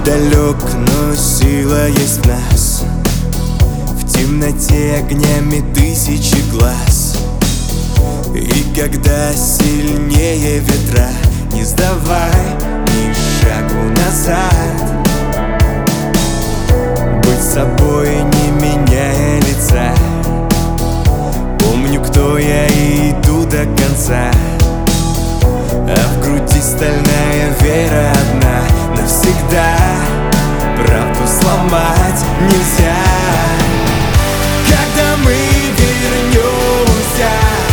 далек, но сила есть в нас. В темноте огнями тысячи глаз. И когда сильнее ветра, не сдавай ни шагу назад. Быть собой, не меняя лица. Помню, кто я, и иду до конца. А в груди стальная вера одна навсегда. Правду сломать нельзя. Когда мы вернемся,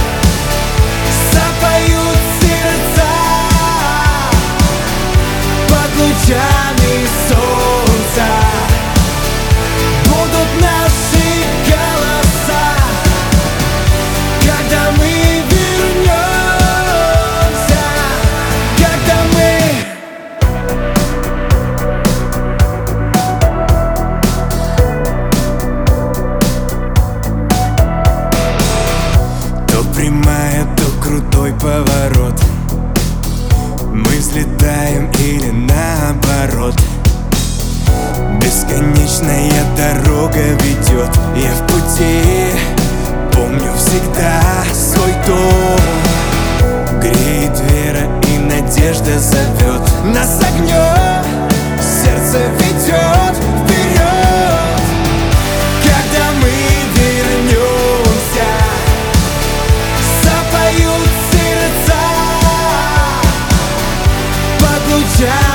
запоют сердца под лучами солнца. Будут наши голоса. Когда мы вернемся, когда мы... То прямая, то крутой поворот. Мы взлетаем или наоборот. Бесконечная дорога ведет. Я в пути, помню всегда свой дом. Греет вера и надежда зовет. Нас огнем сердце ведет вперед. Когда мы вернемся, запоют сердца под лучами